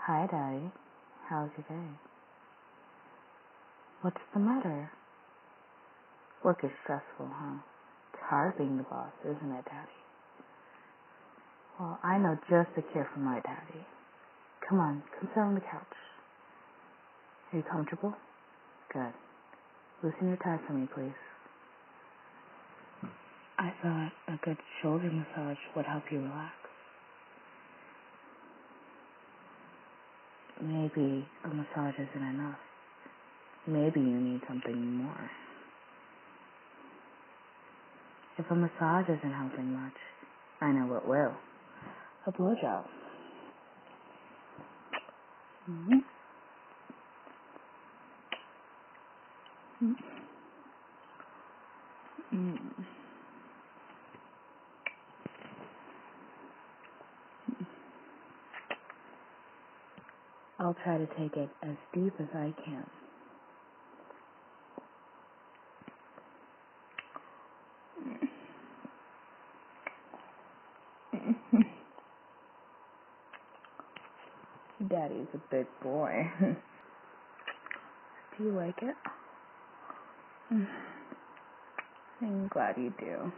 Hi, Daddy. How's your day? What's the matter? Work is stressful, huh? It's hard being the boss, isn't it, Daddy? Well, I know just the cure for my daddy. Come on, come sit on the couch. Are you comfortable? Good. Loosen your tie for me, please. I thought a good shoulder massage would help you relax. Maybe a massage isn't enough. Maybe you need something more. If a massage isn't helping much, I know what will. A blowjob. Mm-hmm. Mm-hmm. I'll try to take it as deep as I can. Daddy's a big boy. Do you like it? I'm glad you do.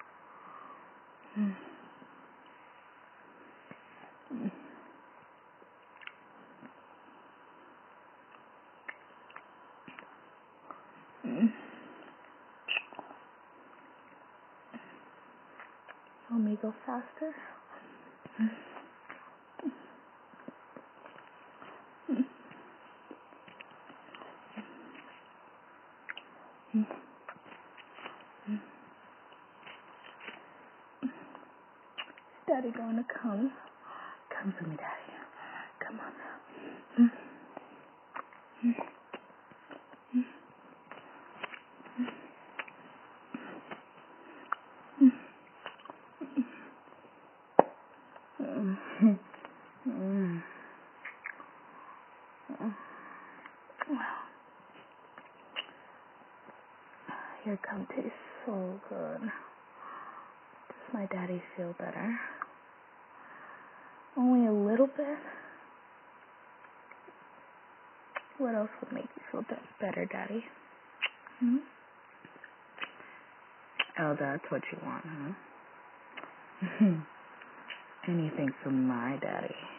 Want me to go faster? Is Daddy going to come? Come for me, Daddy. Come on. Your cum tastes so good. Does my daddy feel better? Only a little bit? What else would make you feel better, Daddy? Oh, that's what you want, huh? Anything from my daddy.